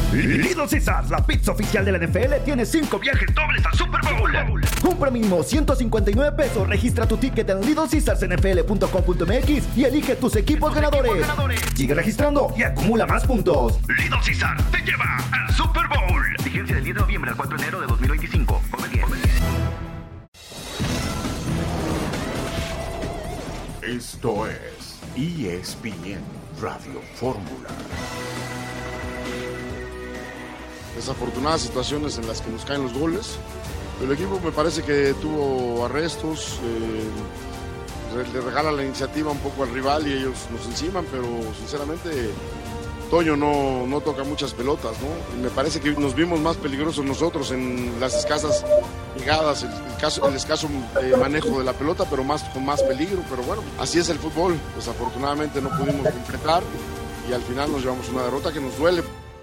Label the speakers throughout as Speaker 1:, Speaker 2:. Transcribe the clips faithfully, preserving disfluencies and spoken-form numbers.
Speaker 1: Little Caesars, la pizza oficial de la N F L, tiene cinco viajes dobles al Super Bowl. Compra mínimo ciento cincuenta y nueve pesos, registra tu ticket en little caesars n f l punto com punto m x y elige tus equipos ganadores. equipos ganadores. Sigue registrando y acumula más puntos. Little Caesars te lleva al Super Bowl. Vigencia del diez de noviembre al cuatro de enero de dos mil veinticinco. Come bien. Come bien.
Speaker 2: Esto es E S P N Radio Fórmula.
Speaker 3: Desafortunadas situaciones en las que nos caen los goles. El equipo me parece que tuvo arrestos, eh, le regala la iniciativa un poco al rival y ellos nos enciman, pero sinceramente Toño no, no toca muchas pelotas, ¿no? Y me parece que nos vimos más peligrosos nosotros en las escasas llegadas, el, el, caso, el escaso eh, manejo de la pelota, pero más con más peligro. Pero bueno, así es el fútbol. Desafortunadamente no pudimos completar y al final nos llevamos una derrota que nos duele.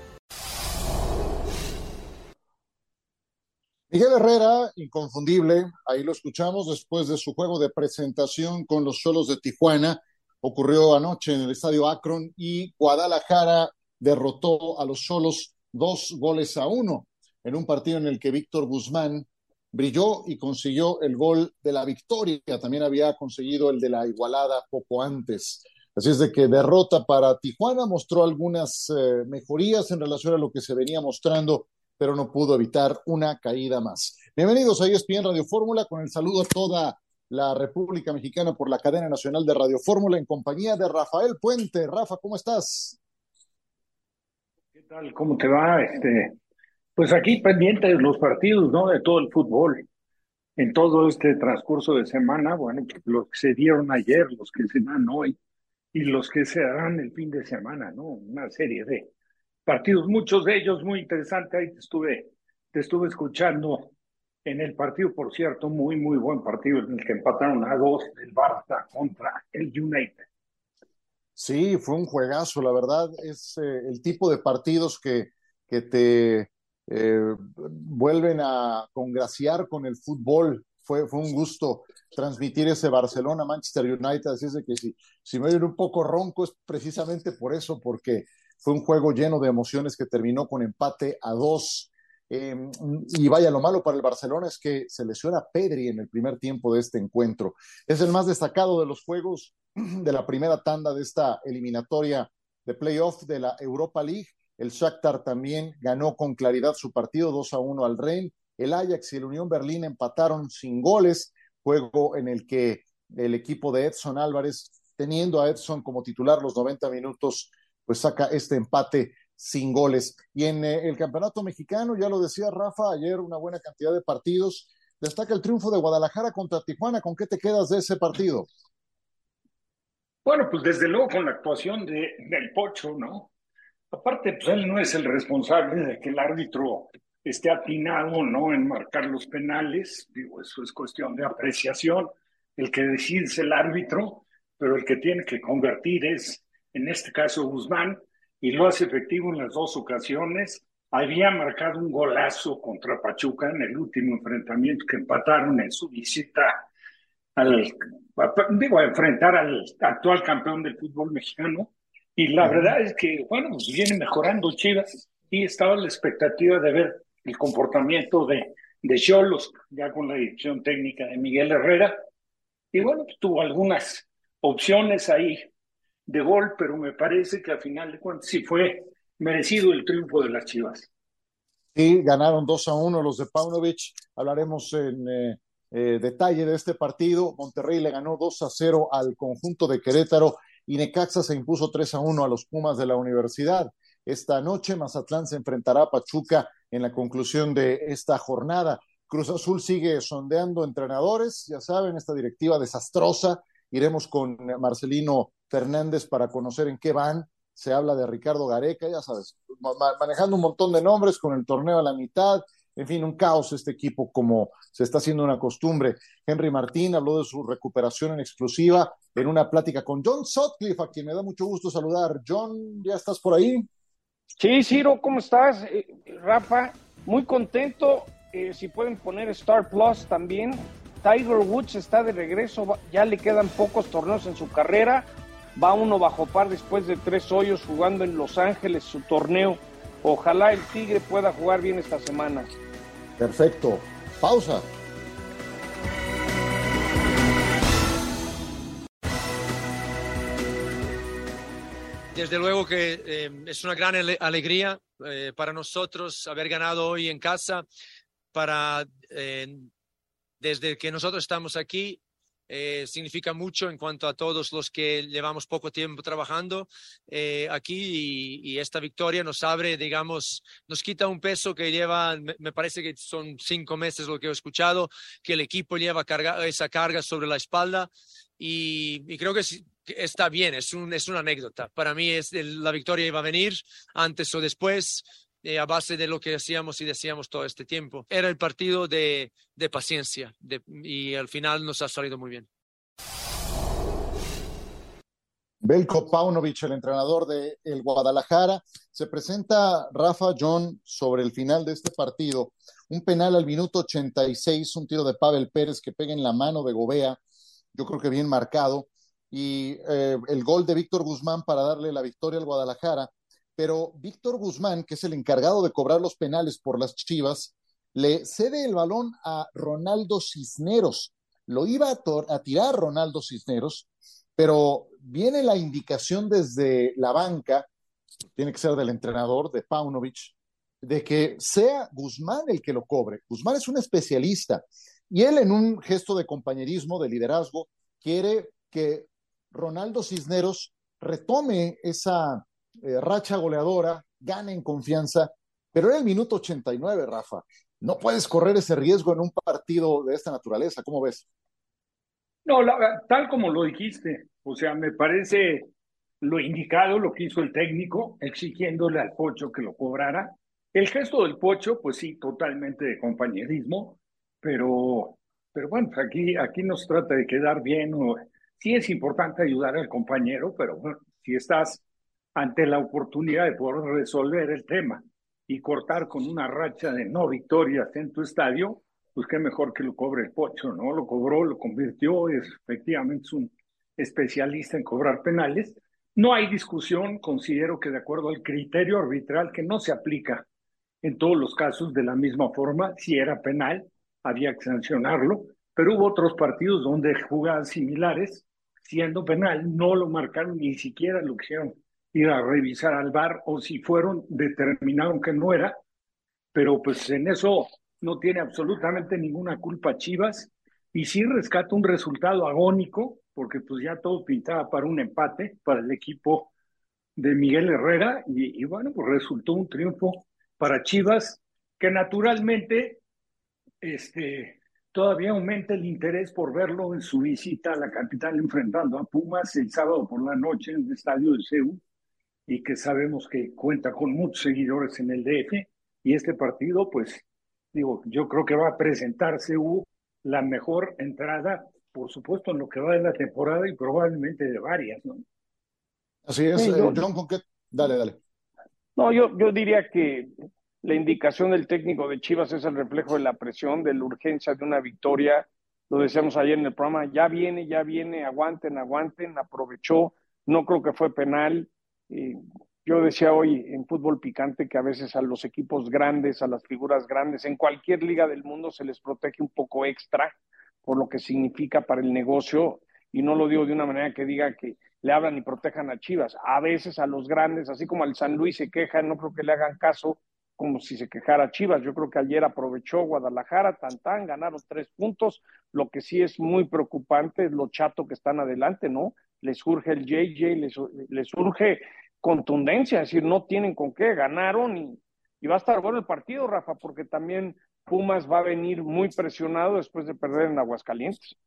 Speaker 4: Miguel Herrera, inconfundible, ahí lo escuchamos después de su juego de presentación con los Xolos de Tijuana. Ocurrió anoche en el estadio Akron y Guadalajara derrotó a los Xolos dos goles a uno en un partido en el que Víctor Guzmán brilló y consiguió el gol de la victoria. También había conseguido el de la igualada poco antes. Así es de que derrota para Tijuana, mostró algunas eh, mejorías en relación a lo que se venía mostrando, pero no pudo evitar una caída más. Bienvenidos a E S P N Radio Fórmula, con el saludo a toda la República Mexicana por la cadena nacional de Radio Fórmula, en compañía de Rafael Puente. Rafa, ¿cómo estás?
Speaker 5: ¿Qué tal? ¿Cómo te va? Este, pues aquí pendiente de los partidos, ¿no? De todo el fútbol. En todo este transcurso de semana, bueno, pues los que se dieron ayer, los que se dan hoy y los que se darán el fin de semana, ¿no? Una serie de partidos, muchos de ellos muy interesantes. Ahí te estuve, te estuve escuchando en el partido, por cierto, muy, muy buen partido en el que empataron a dos el Barça contra el United.
Speaker 4: Sí, fue un juegazo, la verdad. Es eh, el tipo de partidos que, que te eh, vuelven a congraciar con el fútbol. Fue, fue un gusto transmitir ese Barcelona-Manchester United. Así es de que si, si me oyen un poco ronco es precisamente por eso, porque fue un juego lleno de emociones que terminó con empate a dos. Eh, y vaya, lo malo para el Barcelona es que se lesiona Pedri en el primer tiempo de este encuentro. Es el más destacado de los juegos de la primera tanda de esta eliminatoria de playoff de la Europa League. El Shakhtar también ganó con claridad su partido dos a uno al Rennes. El Ajax y el Unión Berlín empataron sin goles, juego en el que el equipo de Edson Álvarez, teniendo a Edson como titular los noventa minutos, pues saca este empate sin goles. Y en eh, el campeonato mexicano, ya lo decía Rafa, ayer una buena cantidad de partidos. Destaca el triunfo de Guadalajara contra Tijuana. ¿Con qué te quedas de ese partido?
Speaker 5: Bueno, pues desde luego con la actuación de, del Pocho, ¿no? Aparte, pues él no es el responsable de que el árbitro esté atinado, ¿no?, en marcar los penales. Digo, eso es cuestión de apreciación. El que decide es el árbitro, pero el que tiene que convertir es, en este caso, Guzmán, y lo hace efectivo en las dos ocasiones. Había marcado un golazo contra Pachuca en el último enfrentamiento que empataron en su visita al, digo, a enfrentar al actual campeón del fútbol mexicano. Y la verdad es que, bueno, pues viene mejorando Chivas y estaba la expectativa de ver el comportamiento de, de Xolos, ya con la dirección técnica de Miguel Herrera. Y bueno, pues tuvo algunas opciones ahí de gol, pero me parece que al final de cuentas sí fue merecido el triunfo de las Chivas.
Speaker 4: Sí, ganaron dos a uno los de Paunovic. Hablaremos en eh, eh, detalle de este partido. Monterrey le ganó dos a cero al conjunto de Querétaro y Necaxa se impuso tres a uno a los Pumas de la Universidad. Esta noche Mazatlán se enfrentará a Pachuca en la conclusión de esta jornada. Cruz Azul sigue sondeando entrenadores, ya saben, esta directiva desastrosa. Iremos con Marcelino Fernández para conocer en qué van. Se habla de Ricardo Gareca, ya sabes, ma- manejando un montón de nombres con el torneo a la mitad. En fin, un caos este equipo, como se está haciendo una costumbre. Henry Martín habló de su recuperación en exclusiva en una plática con John Sutcliffe, a quien me da mucho gusto saludar. John, ¿ya estás por ahí?
Speaker 6: Sí, Ciro, ¿cómo estás? Eh, Rafa, muy contento. Eh, si pueden poner Star Plus también. Tiger Woods está de regreso, ya le quedan pocos torneos en su carrera. Va uno bajo par después de tres hoyos jugando en Los Ángeles su torneo Ojalá el Tigre pueda jugar bien esta semana.
Speaker 4: Perfecto. Pausa.
Speaker 7: Desde luego que eh, es una gran ale- alegría eh, para nosotros haber ganado hoy en casa. Para eh, desde que nosotros estamos aquí eh, significa mucho en cuanto a todos los que llevamos poco tiempo trabajando eh, aquí y, y esta victoria nos abre, digamos, nos quita un peso que lleva, me, me parece que son cinco meses lo que he escuchado, que el equipo lleva carga, esa carga sobre la espalda y, y creo que sí, está bien, es, un, es una anécdota. Para mí es el, la victoria iba a venir antes o después, eh, a base de lo que hacíamos y decíamos todo este tiempo. Era el partido de, de paciencia de, y al final nos ha salido muy bien.
Speaker 4: Veljko Paunovic, el entrenador de el Guadalajara, se presenta Rafa John sobre el final de este partido. Un penal al minuto ochenta y seis, un tiro de Pavel Pérez que pega en la mano de Gobea, yo creo que bien marcado, y eh, el gol de Víctor Guzmán para darle la victoria al Guadalajara. Pero Víctor Guzmán, que es el encargado de cobrar los penales por las Chivas, le cede el balón a Ronaldo Cisneros. Lo iba a, tor- a tirar Ronaldo Cisneros, pero viene la indicación desde la banca, tiene que ser del entrenador, de Paunovic, de que sea Guzmán el que lo cobre. Guzmán es un especialista y él, en un gesto de compañerismo, de liderazgo, quiere que Ronaldo Cisneros retome esa eh, racha goleadora, gane en confianza, pero era el minuto ochenta y nueve, Rafa. No puedes correr ese riesgo en un partido de esta naturaleza, ¿cómo ves?
Speaker 5: No, la- tal como lo dijiste, o sea, me parece lo indicado, lo que hizo el técnico, exigiéndole al Pocho que lo cobrara. El gesto del Pocho, pues sí, totalmente de compañerismo, pero, pero bueno, pues aquí, aquí no se trata de quedar bien. O, sí es importante ayudar al compañero, pero bueno, si estás ante la oportunidad de poder resolver el tema y cortar con una racha de no victorias en tu estadio, pues qué mejor que lo cobre el Pocho, ¿no? Lo cobró, lo convirtió, es efectivamente es un especialista en cobrar penales. No hay discusión, considero que de acuerdo al criterio arbitral que no se aplica en todos los casos de la misma forma, si era penal, había que sancionarlo, pero hubo otros partidos donde jugadas similares, siendo penal, no lo marcaron, ni siquiera lo quisieron ir a revisar al V A R, o si fueron, determinaron que no era, pero pues en eso no tiene absolutamente ninguna culpa Chivas, y sí rescata un resultado agónico, porque pues ya todo pintaba para un empate para el equipo de Miguel Herrera, y, y bueno, pues resultó un triunfo para Chivas, que naturalmente este, todavía aumenta el interés por verlo en su visita a la capital enfrentando a Pumas el sábado por la noche en el estadio de C U, y que sabemos que cuenta con muchos seguidores en el D F, y este partido, pues, digo, yo creo que va a presentar C U la mejor entrada, por supuesto, en lo que va de la temporada y probablemente de varias, ¿no?
Speaker 4: Así es,
Speaker 6: Sí,
Speaker 4: eh,
Speaker 6: yo,
Speaker 4: John, ¿con qué? Dale, dale.
Speaker 6: no, yo, yo diría que la indicación del técnico de Chivas es el reflejo de la presión, de la urgencia de una victoria. Lo decíamos ayer en el programa, ya viene, ya viene, aguanten, aguanten, aprovechó, no creo que fue penal. Eh, yo decía hoy en Fútbol Picante que a veces a los equipos grandes, a las figuras grandes, en cualquier liga del mundo se les protege un poco extra por lo que significa para el negocio, y no lo digo de una manera que diga que le hablan y protejan a Chivas. A veces a los grandes, así como al San Luis se quejan, no creo que le hagan caso como si se quejara Chivas. Yo creo que ayer aprovechó Guadalajara, tan tan, ganaron tres puntos. Lo que sí es muy preocupante es lo chato que están adelante, ¿no? Les surge el J J, les, les surge contundencia, es decir, no tienen con qué, ganaron y, y va a estar bueno el partido, Rafa, porque también Pumas va a venir muy presionado después de perder en Aguascalientes.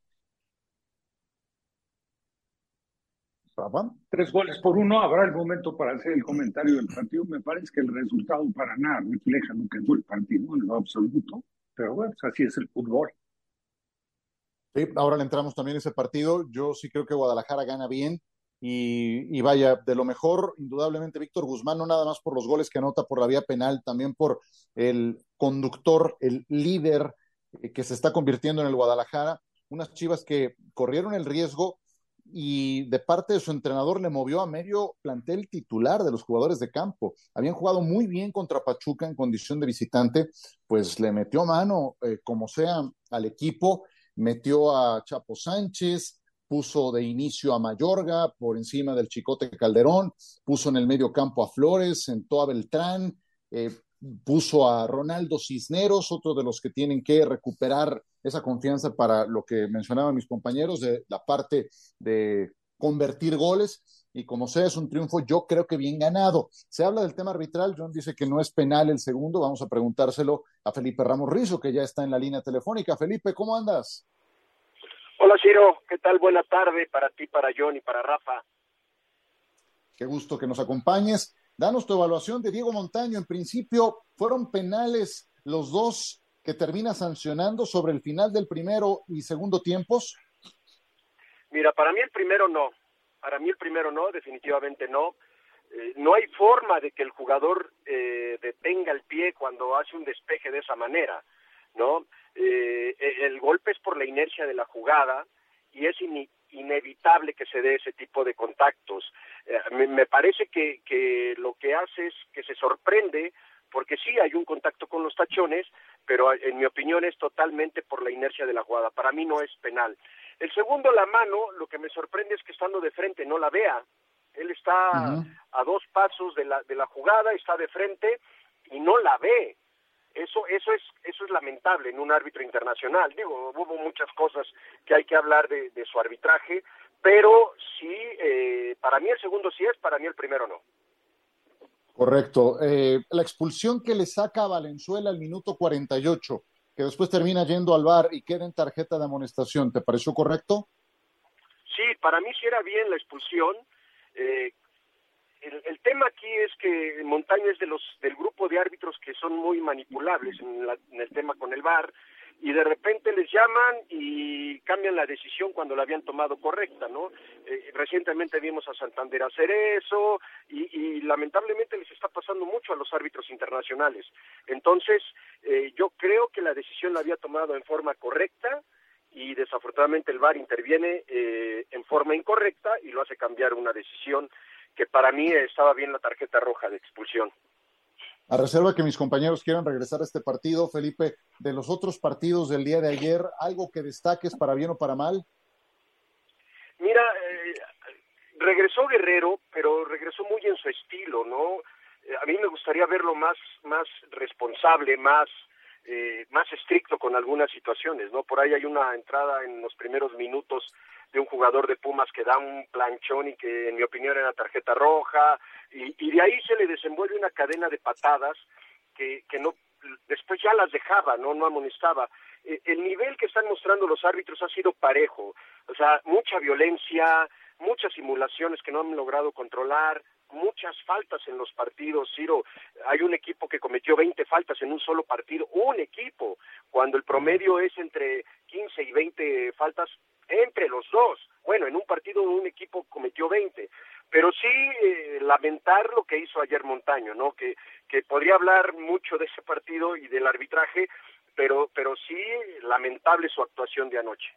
Speaker 4: Rafa.
Speaker 5: Tres goles por uno, habrá el momento para hacer el comentario del partido. Me parece que el resultado para nada refleja lo que fue el partido en lo absoluto, pero bueno, pues así es el fútbol.
Speaker 4: Sí, ahora le entramos también a ese partido. Yo sí creo que Guadalajara gana bien y, y vaya, de lo mejor, indudablemente Víctor Guzmán, no nada más por los goles que anota por la vía penal, también por el conductor, el líder eh, que se está convirtiendo en el Guadalajara. Unas Chivas que corrieron el riesgo y de parte de su entrenador le movió a medio plantel titular de los jugadores de campo. Habían jugado muy bien contra Pachuca en condición de visitante, pues le metió mano, eh, como sea, al equipo, metió a Chapo Sánchez, puso de inicio a Mayorga por encima del Chicote Calderón, puso en el medio campo a Flores, sentó a Beltrán, eh, puso a Ronaldo Cisneros, otro de los que tienen que recuperar esa confianza para lo que mencionaban mis compañeros, de la parte de convertir goles, y como sea, es un triunfo, yo creo que bien ganado. Se habla del tema arbitral, John dice que no es penal el segundo, vamos a preguntárselo a Felipe Ramos Rizo, que ya está en la línea telefónica. Felipe, ¿cómo andas?
Speaker 8: Hola Ciro, ¿qué tal? Buena tarde para ti, para John y para Rafa.
Speaker 4: Qué gusto que nos acompañes. Danos tu evaluación de Diego Montaño. En principio, ¿fueron penales los dos que termina sancionando sobre el final del primero y segundo tiempos?
Speaker 8: Mira, para mí el primero no. Para mí el primero no, definitivamente no. Eh, no hay forma de que el jugador eh, detenga el pie cuando hace un despeje de esa manera, ¿no? Eh, el golpe es por la inercia de la jugada y es in, inevitable que se dé ese tipo de contactos. Eh, me, me parece que, que lo que hace es que se sorprende porque sí hay un contacto con los tachones, pero en mi opinión es totalmente por la inercia de la jugada. Para mí no es penal. El segundo, la mano, lo que me sorprende es que estando de frente no la vea. Él está uh-huh. a dos pasos de la, de la jugada, está de frente y no la ve. Eso, eso es, eso es lamentable en un árbitro internacional. Digo, hubo muchas cosas que hay que hablar de, de su arbitraje, pero sí, eh, para mí el segundo sí es, para mí el primero no.
Speaker 4: Correcto. Eh, la expulsión que le saca a Valenzuela al minuto cuarenta y ocho, que después termina yendo al V A R y queda en tarjeta de amonestación, ¿te pareció correcto?
Speaker 8: Sí, para mí sí era bien la expulsión. Eh, El, el tema aquí es que Montaño es de los del grupo de árbitros que son muy manipulables en, la, en el tema con el V A R, y de repente les llaman y cambian la decisión cuando la habían tomado correcta, ¿no? Eh, recientemente vimos a Santander hacer eso y, y lamentablemente les está pasando mucho a los árbitros internacionales. Entonces, eh, yo creo que la decisión la había tomado en forma correcta y desafortunadamente el V A R interviene eh, en forma incorrecta y lo hace cambiar una decisión que para mí estaba bien la tarjeta roja de expulsión.
Speaker 4: A reserva que mis compañeros quieran regresar a este partido, Felipe, de los otros partidos del día de ayer, ¿algo que destaques para bien o para mal?
Speaker 8: Mira, eh, regresó Guerrero, pero regresó muy en su estilo, ¿no? Eh, a mí me gustaría verlo más, más responsable, más, eh, más estricto con algunas situaciones, ¿no? Por ahí hay una entrada en los primeros minutos de un jugador de Pumas que da un planchón y que en mi opinión era tarjeta roja, y, y de ahí se le desenvuelve una cadena de patadas que, que no después ya las dejaba, no no amonestaba. Eh, el nivel que están mostrando los árbitros ha sido parejo, o sea, mucha violencia, muchas simulaciones que no han logrado controlar, muchas faltas en los partidos. Ciro, hay un equipo que cometió veinte faltas en un solo partido, un equipo, cuando el promedio es entre quince y veinte faltas entre los dos. Bueno, en un partido un equipo cometió veinte, pero sí eh, lamentar lo que hizo ayer Montaño, ¿no? Que que podría hablar mucho de ese partido y del arbitraje, pero pero sí lamentable su actuación de anoche.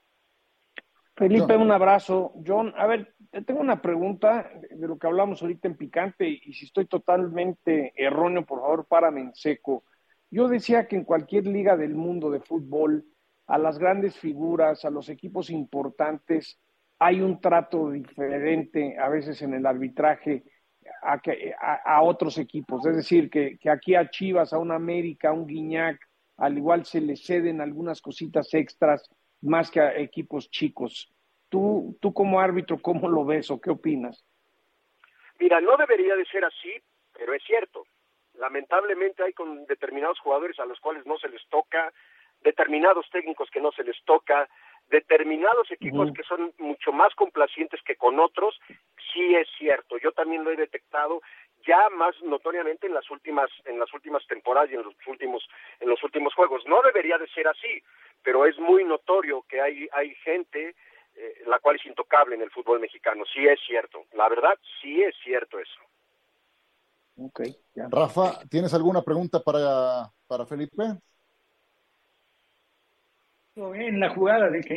Speaker 6: Felipe, un abrazo. John, a ver, te tengo una pregunta de lo que hablamos ahorita en Picante, y si estoy totalmente erróneo, por favor, párame en seco. Yo decía que en cualquier liga del mundo de fútbol, a las grandes figuras, a los equipos importantes, hay un trato diferente a veces en el arbitraje a, a, a otros equipos. Es decir, que, que aquí a Chivas, a un América, a un Guiñac, al igual se le ceden algunas cositas extras más que a equipos chicos. Tú, tú como árbitro, ¿cómo lo ves o qué opinas?
Speaker 8: Mira, no debería de ser así, pero es cierto. Lamentablemente hay con determinados jugadores a los cuales no se les toca, determinados técnicos que no se les toca, determinados equipos uh-huh. que son mucho más complacientes que con otros. Sí es cierto, yo también lo he detectado ya más notoriamente en las últimas en las últimas temporadas y en los últimos en los últimos juegos. No debería de ser así, pero es muy notorio que hay hay gente eh, la cual es intocable en el fútbol mexicano. Sí es cierto, la verdad sí es cierto eso.
Speaker 4: Okay, ya. Rafa, ¿tienes alguna pregunta para para Felipe?
Speaker 5: En la jugada de que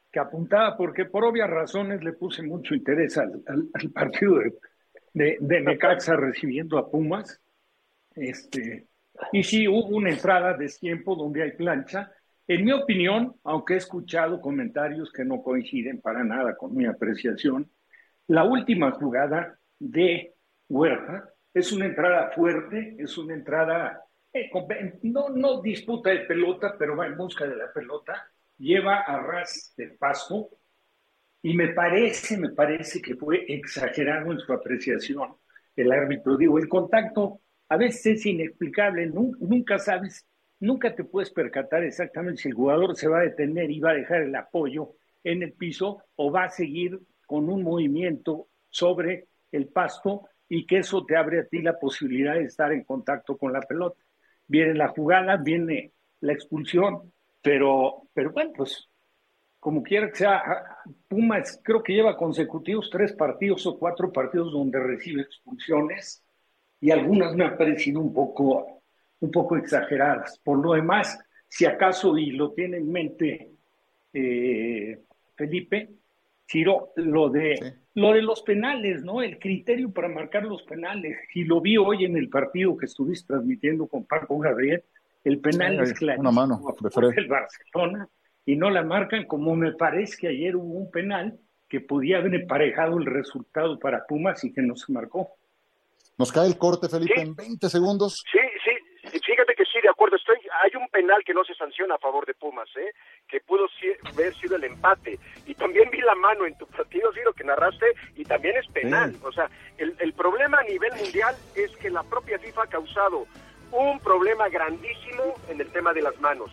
Speaker 5: que apuntaba, porque por obvias razones le puse mucho interés al, al, al partido de, de, de Necaxa recibiendo a Pumas. Este, y sí, hubo una entrada de tiempo donde hay plancha. En mi opinión, aunque he escuchado comentarios que no coinciden para nada con mi apreciación, la última jugada de Huerta es una entrada fuerte, es una entrada, eh, no, no disputa de pelota, pero va en busca de la pelota, lleva a ras del pasto, y me parece, me parece que fue exagerado en su apreciación el árbitro. Digo, el contacto a veces es inexplicable, nunca, nunca sabes, nunca te puedes percatar exactamente si el jugador se va a detener y va a dejar el apoyo en el piso o va a seguir con un movimiento sobre el pasto, y que eso te abre a ti la posibilidad de estar en contacto con la pelota. Viene la jugada, viene la expulsión, pero, pero bueno, pues como quiera que sea, Pumas creo que lleva consecutivos tres partidos o cuatro partidos donde recibe expulsiones, y algunas me han parecido un poco, un poco exageradas. Por lo demás, si acaso, y lo tiene en mente eh, Felipe, Ciro, lo de, sí. lo de los penales, ¿no? El criterio para marcar los penales, y lo vi hoy en el partido que estuviste transmitiendo con Paco Gabriel, el penal sí, es clarísimo,
Speaker 4: una mano
Speaker 5: el Barcelona, y no la marcan, como me parece que ayer hubo un penal que podía haber emparejado el resultado para Pumas y que no se marcó.
Speaker 4: Nos cae el corte, Felipe,
Speaker 8: sí.
Speaker 4: en veinte segundos.
Speaker 8: Sí, sí, fíjate que sí, de acuerdo estoy. Hay un penal que no se sanciona a favor de Pumas, ¿eh? Que pudo haber sido el empate. Y también vi la mano en tu partido, Ciro, que narraste, y también es penal. Sí. O sea, el, el problema a nivel mundial es que la propia FIFA ha causado un problema grandísimo en el tema de las manos.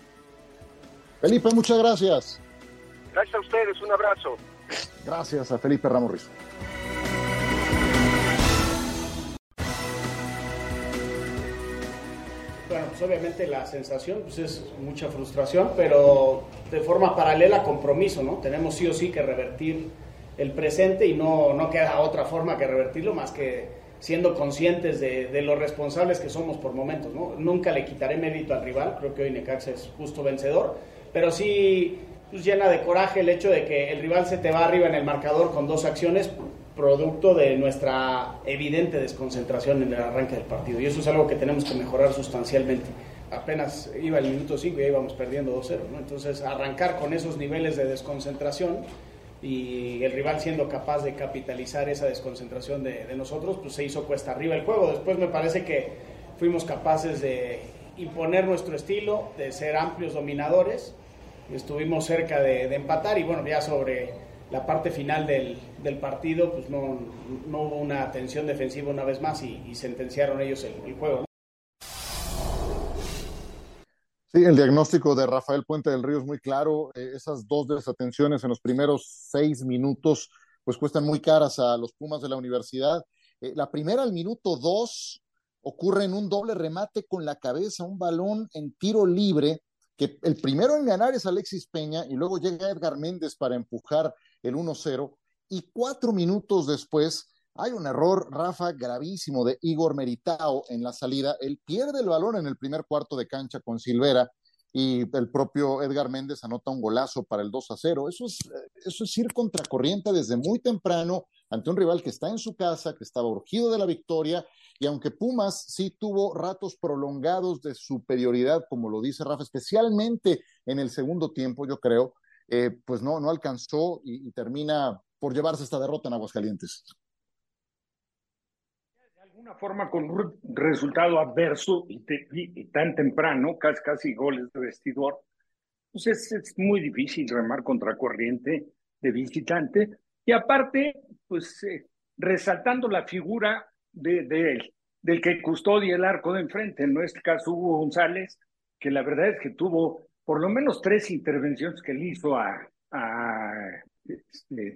Speaker 4: Felipe, muchas gracias.
Speaker 8: Gracias a ustedes, un abrazo.
Speaker 4: Gracias a Felipe Ramos Rizo.
Speaker 9: Bueno, pues obviamente la sensación pues es mucha frustración, pero de forma paralela compromiso, ¿no? Tenemos sí o sí que revertir el presente, y no, no queda otra forma que revertirlo más que siendo conscientes de, de lo responsables que somos por momentos, ¿no? Nunca le quitaré mérito al rival, creo que hoy Necaxa es justo vencedor, pero sí pues, llena de coraje el hecho de que el rival se te va arriba en el marcador con dos acciones, producto de nuestra evidente desconcentración en el arranque del partido, y eso es algo que tenemos que mejorar sustancialmente. Apenas iba el minuto cinco y ya íbamos perdiendo dos cero, ¿no? Entonces arrancar con esos niveles de desconcentración y el rival siendo capaz de capitalizar esa desconcentración de, de nosotros, pues se hizo cuesta arriba el juego. Después me parece que fuimos capaces de imponer nuestro estilo, de ser amplios dominadores, estuvimos cerca de, de empatar, y bueno, ya sobre la parte final del, del partido, pues no, no hubo una tensión defensiva una vez más, y, y sentenciaron ellos el, el juego, ¿no?
Speaker 4: Sí, el diagnóstico de Rafael Puente del Río es muy claro. Eh, esas dos desatenciones en los primeros seis minutos pues cuestan muy caras a los Pumas de la Universidad. Eh, la primera, al minuto dos, ocurre en un doble remate con la cabeza, un balón en tiro libre, que el primero en ganar es Alexis Peña, y luego llega Edgar Méndez para empujar el uno cero, y cuatro minutos después hay un error, Rafa, gravísimo de Igor Meritao en la salida. Él pierde el balón en el primer cuarto de cancha con Silvera, y el propio Edgar Méndez anota un golazo para el dos a cero. Eso es, eso es ir contracorriente desde muy temprano ante un rival que está en su casa, que estaba urgido de la victoria, y aunque Pumas sí tuvo ratos prolongados de superioridad, como lo dice Rafa, especialmente en el segundo tiempo, yo creo, eh, pues no, no alcanzó y, y termina por llevarse esta derrota en Aguascalientes.
Speaker 5: De alguna forma, con un resultado adverso y, te, y, y tan temprano, casi, casi goles de vestidor, pues es, es muy difícil remar contracorriente de visitante, y aparte, pues eh, resaltando la figura de, de, del que custodia el arco de enfrente, en nuestro caso Hugo González, que la verdad es que tuvo por lo menos tres intervenciones que le hizo a, a este,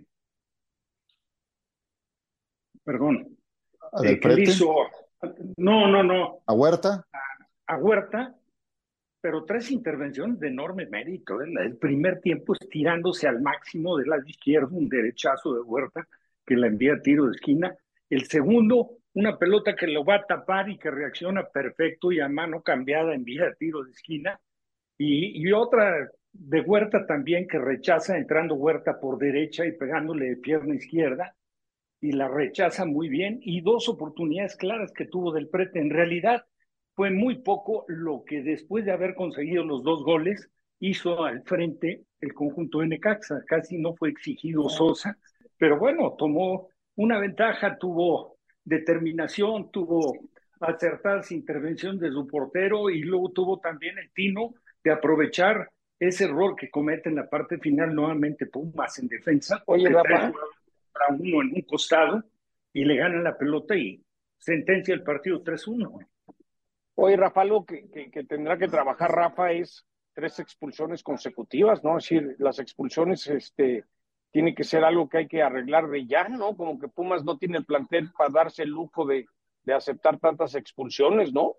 Speaker 5: perdón, eh, que le hizo, no, no, no.
Speaker 4: ¿A Huerta?
Speaker 5: A, a Huerta, pero tres intervenciones de enorme mérito. ¿eh? El primer tiempo estirándose al máximo del lado izquierdo, un derechazo de Huerta que la envía a tiro de esquina. El segundo, una pelota que lo va a tapar y que reacciona perfecto y a mano cambiada envía a tiro de esquina. Y, y otra de Huerta también, que rechaza entrando Huerta por derecha y pegándole de pierna izquierda, y la rechaza muy bien, y dos oportunidades claras que tuvo del Prete. En realidad fue muy poco lo que después de haber conseguido los dos goles hizo al frente el conjunto de Necaxa. Casi no fue exigido Sosa, pero bueno, tomó una ventaja, tuvo determinación, tuvo acertadas intervenciones de su portero, y luego tuvo también el tino de aprovechar ese error que comete en la parte final nuevamente Pumas en defensa.
Speaker 6: Oye, Rafa,
Speaker 5: para uno en un costado y le ganan la pelota y sentencia el partido tres uno.
Speaker 6: Oye, Rafa, algo que, que, que tendrá que trabajar Rafa es tres expulsiones consecutivas, ¿no? Es decir, las expulsiones este, tiene que ser algo que hay que arreglar de ya, ¿no? Como que Pumas no tiene el plantel para darse el lujo de, de aceptar tantas expulsiones, ¿no?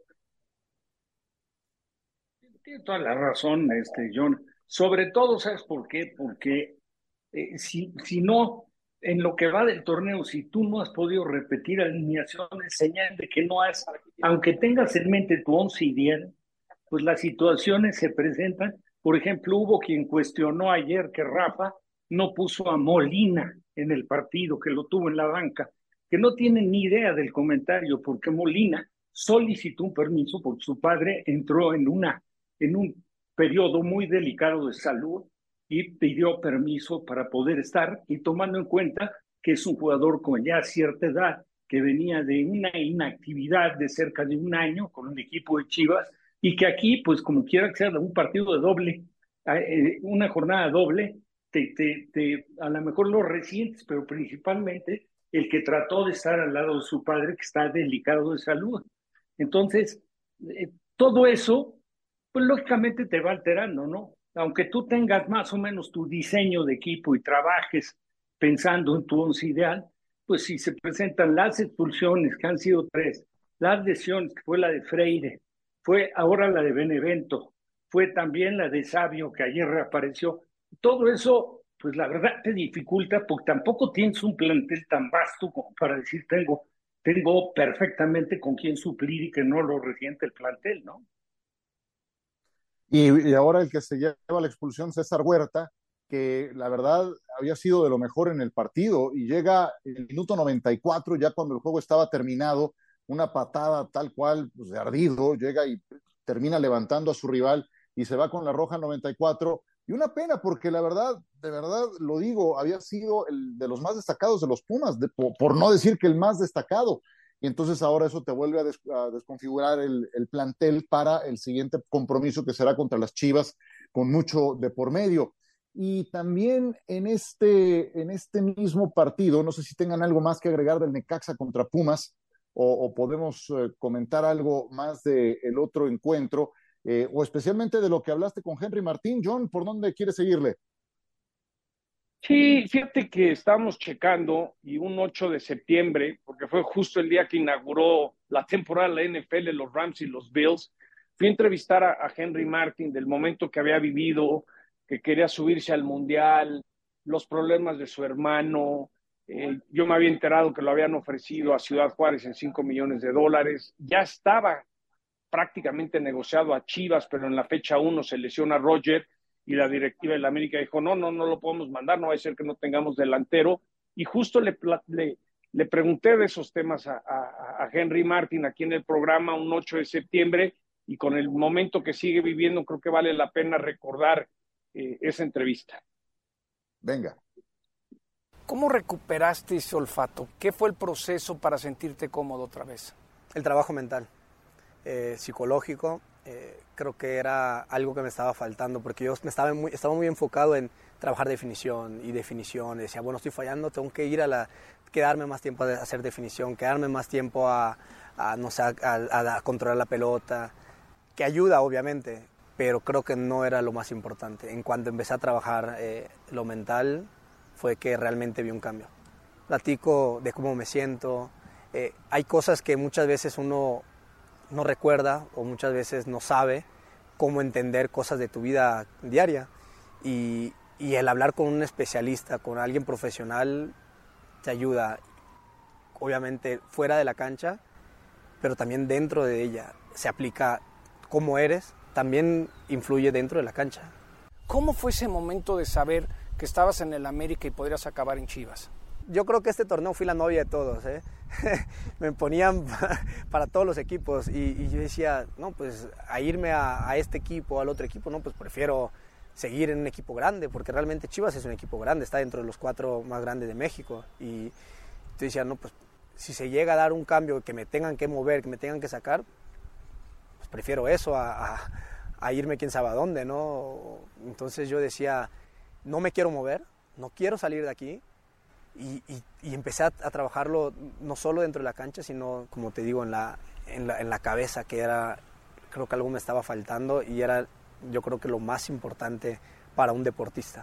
Speaker 5: Tiene toda la razón, este, John. Sobre todo, ¿sabes por qué? Porque eh, si, si no, en lo que va del torneo, si tú no has podido repetir alineaciones, señal de que no has, aunque tengas en mente tu once ideal, pues las situaciones se presentan. Por ejemplo, hubo quien cuestionó ayer que Rafa no puso a Molina en el partido, que lo tuvo en la banca, que no tienen ni idea del comentario, porque Molina solicitó un permiso porque su padre entró en, una, en un periodo muy delicado de salud y pidió permiso para poder estar, y tomando en cuenta que es un jugador con ya cierta edad, que venía de una inactividad de cerca de un año con un equipo de Chivas, y que aquí, pues como quiera que sea, un partido de doble, eh, una jornada doble, te, te, te, a lo mejor lo resientes, pero principalmente el que trató de estar al lado de su padre, que está delicado de salud. Entonces, eh, todo eso, pues lógicamente te va alterando, ¿no? Aunque tú tengas más o menos tu diseño de equipo y trabajes pensando en tu once ideal, pues si se presentan las expulsiones, que han sido tres, las lesiones, que fue la de Freire, fue ahora la de Benevento, fue también la de Sabio, que ayer reapareció, todo eso, pues la verdad te dificulta, porque tampoco tienes un plantel tan vasto como para decir tengo, tengo perfectamente con quién suplir y que no lo resiente el plantel, ¿no?
Speaker 4: Y, y ahora el que se lleva la expulsión, César Huerta, que la verdad había sido de lo mejor en el partido, y llega el minuto noventa y cuatro, ya cuando el juego estaba terminado, una patada tal cual, pues de ardido, llega y termina levantando a su rival y se va con la roja noventa y cuatro, y una pena porque la verdad, de verdad lo digo, había sido el de los más destacados de los Pumas, de, por, por no decir que el más destacado, y entonces ahora eso te vuelve a, des, a desconfigurar el, el plantel para el siguiente compromiso, que será contra las Chivas, con mucho de por medio. Y también en este, en este mismo partido, no sé si tengan algo más que agregar del Necaxa contra Pumas, o, o podemos eh, comentar algo más del otro encuentro, eh, o especialmente de lo que hablaste con Henry Martín. John, ¿por dónde quieres seguirle?
Speaker 6: Sí, fíjate que estábamos checando, y un ocho de septiembre, porque fue justo el día que inauguró la temporada de la N F L, los Rams y los Bills, fui a entrevistar a, a Henry Martin del momento que había vivido, que quería subirse al Mundial, los problemas de su hermano. Eh, yo me había enterado que lo habían ofrecido a Ciudad Juárez en cinco millones de dólares. Ya estaba prácticamente negociado a Chivas, pero en la fecha uno se lesiona Roger, y la directiva de la América dijo, no, no, no lo podemos mandar, no va a ser que no tengamos delantero. Y justo le, le, le pregunté de esos temas a, a, a Henry Martin aquí en el programa un ocho de septiembre, y con el momento que sigue viviendo creo que vale la pena recordar eh, esa entrevista.
Speaker 4: Venga.
Speaker 10: ¿Cómo recuperaste ese olfato? ¿Qué fue el proceso para sentirte cómodo otra vez?
Speaker 11: El trabajo mental, eh, psicológico. Eh, creo que era algo que me estaba faltando, porque yo me estaba muy, estaba muy enfocado en trabajar definición y definición. Decía, bueno, estoy fallando, tengo que ir a la, quedarme más tiempo a hacer definición, quedarme más tiempo a, a no sé, a, a, a controlar la pelota, que ayuda obviamente, pero creo que no era lo más importante. En cuanto empecé a trabajar eh, lo mental, fue que realmente vi un cambio. Platico de cómo me siento. Eh, hay cosas que muchas veces uno no recuerda, o muchas veces no sabe cómo entender cosas de tu vida diaria, y, y el hablar con un especialista, con alguien profesional, te ayuda, obviamente fuera de la cancha, pero también dentro de ella. Se aplica cómo eres, también influye dentro de la cancha.
Speaker 10: ¿Cómo fue ese momento de saber que estabas en el América y podrías acabar en Chivas?
Speaker 11: Yo creo que este torneo fui la novia de todos, ¿eh? Me ponían para todos los equipos y, y yo decía, no, pues a irme a, a este equipo, al otro equipo, no, pues prefiero seguir en un equipo grande, porque realmente Chivas es un equipo grande, está dentro de los cuatro más grandes de México. Y yo decía, no, pues si se llega a dar un cambio que me tengan que mover, que me tengan que sacar, pues prefiero eso a, a, a irme quién sabe a dónde, ¿no? Entonces yo decía, no me quiero mover, no quiero salir de aquí. Y, y, y empecé a, a trabajarlo no solo dentro de la cancha, sino, como te digo, en la, en la, en la cabeza, que era, creo que algo me estaba faltando y era, yo creo que lo más importante para un deportista.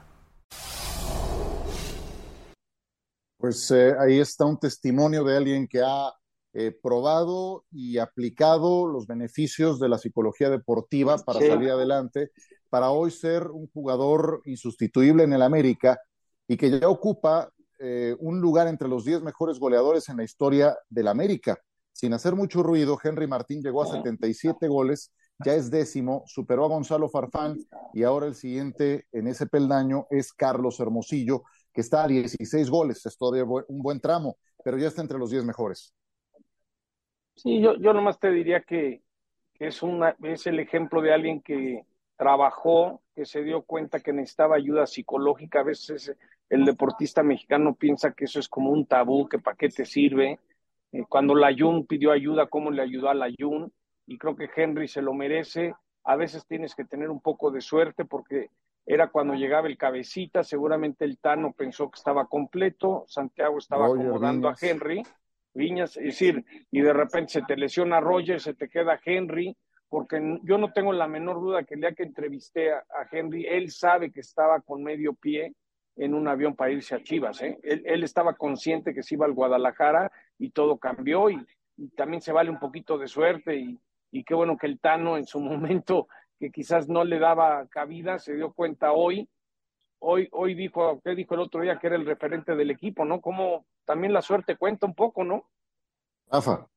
Speaker 4: Pues eh, ahí está un testimonio de alguien que ha eh, probado y aplicado los beneficios de la psicología deportiva para
Speaker 6: Sí.
Speaker 4: salir adelante, para hoy ser un jugador insustituible en el América y que ya ocupa Eh, un lugar entre los diez mejores goleadores en la historia del América. Sin hacer mucho ruido, Henry Martín llegó a setenta y siete goles, ya es décimo, superó a Gonzalo Farfán y ahora el siguiente en ese peldaño es Carlos Hermosillo, que está a dieciséis goles, es todavía un buen tramo, pero ya está entre los diez mejores.
Speaker 6: Sí, yo, yo nomás te diría que, que es, una, es el ejemplo de alguien que trabajó, que se dio cuenta que necesitaba ayuda psicológica. A veces el deportista mexicano piensa que eso es como un tabú, que para qué te sirve. Eh, cuando la Jun pidió ayuda, ¿cómo le ayudó a la Jun? Y creo que Henry se lo merece. A veces tienes que tener un poco de suerte porque era cuando llegaba el cabecita, seguramente el Tano pensó que estaba completo, Santiago estaba
Speaker 4: Roger
Speaker 6: acomodando
Speaker 4: Viñas.
Speaker 6: a Henry, Viñas, es decir, y de repente se te lesiona Roger, se te queda Henry, porque yo no tengo la menor duda que el día que entrevisté a, a Henry, él sabe que estaba con medio pie en un avión para irse a Chivas, ¿eh? Él, él estaba consciente que se iba al Guadalajara y todo cambió y, y también se vale un poquito de suerte y, y qué bueno que el Tano en su momento, que quizás no le daba cabida, se dio cuenta hoy, hoy, hoy dijo, ¿qué dijo el otro día? Que era el referente del equipo, ¿no? Como también la suerte cuenta un poco, ¿no?
Speaker 4: Rafa.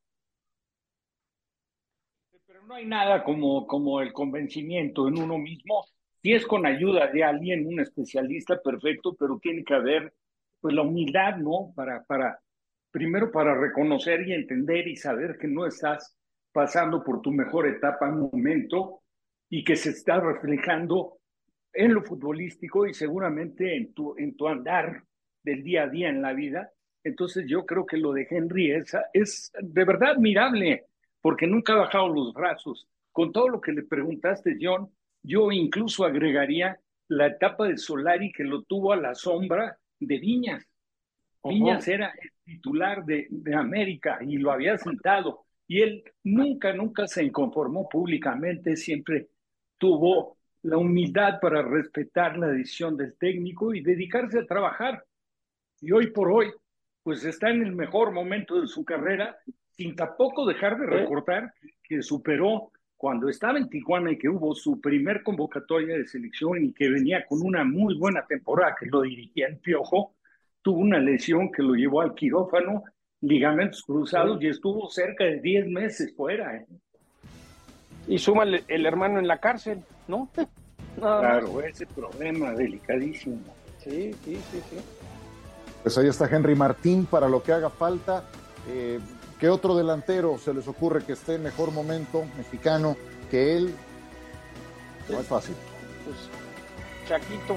Speaker 5: Pero no hay nada como, como el convencimiento en uno mismo. Si es con ayuda de alguien, un especialista, perfecto, pero tiene que haber pues la humildad, ¿no? Para, para, primero para reconocer y entender y saber que no estás pasando por tu mejor etapa en un momento y que se está reflejando en lo futbolístico y seguramente en tu, en tu andar del día a día en la vida. Entonces yo creo que lo de Henry es, es de verdad admirable, porque nunca ha bajado los brazos. Con todo lo que le preguntaste, John, yo incluso agregaría la etapa de Solari que lo tuvo a la sombra de Viñas. Uh-huh. Viñas era el titular de, de América y lo había sentado. Y él nunca, nunca se inconformó públicamente, siempre tuvo la humildad para respetar la decisión del técnico y dedicarse a trabajar. Y hoy por hoy, pues está en el mejor momento de su carrera, sin tampoco dejar de recordar que superó cuando estaba en Tijuana y que hubo su primer convocatoria de selección y que venía con una muy buena temporada, que lo dirigía el Piojo, tuvo una lesión que lo llevó al quirófano, ligamentos cruzados, y estuvo cerca de diez meses fuera. ¿eh?
Speaker 6: Y súmale el hermano en la cárcel, ¿no? Nada
Speaker 5: claro,
Speaker 6: más.
Speaker 5: ese problema delicadísimo.
Speaker 6: Sí, sí, sí, sí.
Speaker 4: Pues ahí está Henry Martín para lo que haga falta. Eh, ¿Qué otro delantero se les ocurre que esté en mejor momento mexicano que él? No es fácil.
Speaker 6: Pues Chaquito.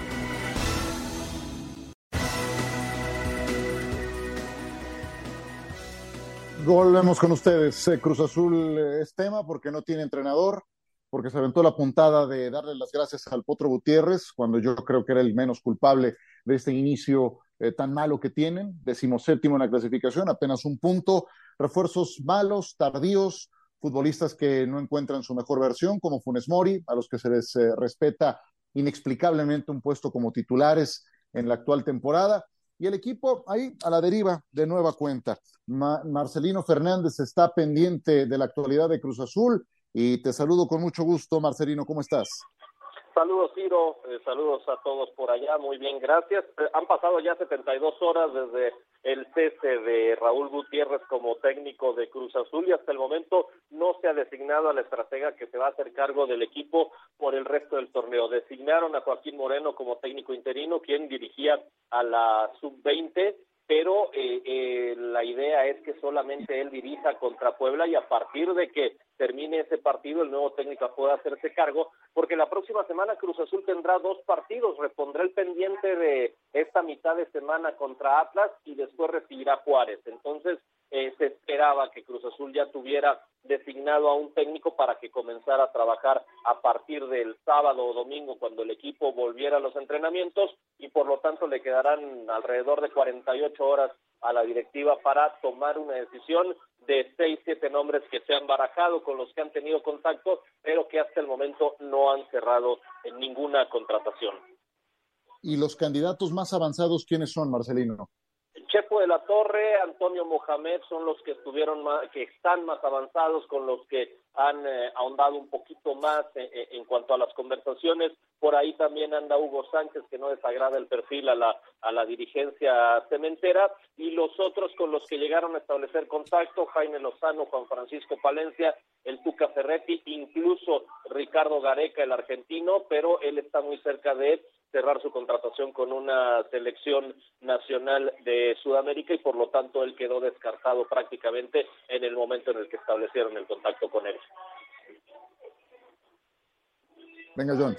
Speaker 4: Volvemos con ustedes. Cruz Azul es tema porque no tiene entrenador, porque se aventó la puntada de darle las gracias al Potro Gutiérrez, cuando yo creo que era el menos culpable de este inicio eh, tan malo que tienen. Decimoséptimo en la clasificación, apenas un punto. Refuerzos malos, tardíos, futbolistas que no encuentran su mejor versión, como Funes Mori, a los que se les eh, respeta inexplicablemente un puesto como titulares en la actual temporada. Y el equipo ahí a la deriva de nueva cuenta. Ma- Marcelino Fernández está pendiente de la actualidad de Cruz Azul y te saludo con mucho gusto, Marcelino, ¿cómo estás?
Speaker 12: Saludos, Ciro, eh, saludos a todos por allá, muy bien, gracias. Eh, han pasado ya setenta y dos horas desde el cese de Raúl Gutiérrez como técnico de Cruz Azul y hasta el momento no se ha designado a la estratega que se va a hacer cargo del equipo por el resto del torneo. Designaron a Joaquín Moreno como técnico interino, quien dirigía a la sub veinte, pero eh, eh, la idea es que solamente él dirija contra Puebla y a partir de que termine ese partido el nuevo técnico pueda hacerse cargo, porque la próxima semana Cruz Azul tendrá dos partidos, repondrá el pendiente de esta mitad de semana contra Atlas y después recibirá Juárez. Entonces eh, se esperaba que Cruz Azul ya tuviera designado a un técnico para que comenzara a trabajar a partir del sábado o domingo cuando el equipo volviera a los entrenamientos y por lo tanto le quedarán alrededor de cuarenta y ocho horas a la directiva para tomar una decisión de seis, siete nombres que se han barajado, con los que han tenido contacto, pero que hasta el momento no han cerrado en ninguna contratación.
Speaker 4: ¿Y los candidatos más avanzados quiénes son, Marcelino?
Speaker 12: Chepo de la Torre, Antonio Mohamed son los que estuvieron más, que están más avanzados, con los que han eh, ahondado un poquito más eh, eh, en cuanto a las conversaciones. Por ahí también anda Hugo Sánchez, que no desagrada el perfil a la a la dirigencia cementera, y los otros con los que llegaron a establecer contacto, Jaime Lozano, Juan Francisco Palencia, el Tuca Ferretti, incluso Ricardo Gareca, el argentino, pero él está muy cerca de cerrar su contratación con una selección nacional de Sudamérica y por lo tanto él quedó descartado prácticamente en el momento en el que establecieron el contacto con él.
Speaker 4: Venga, John.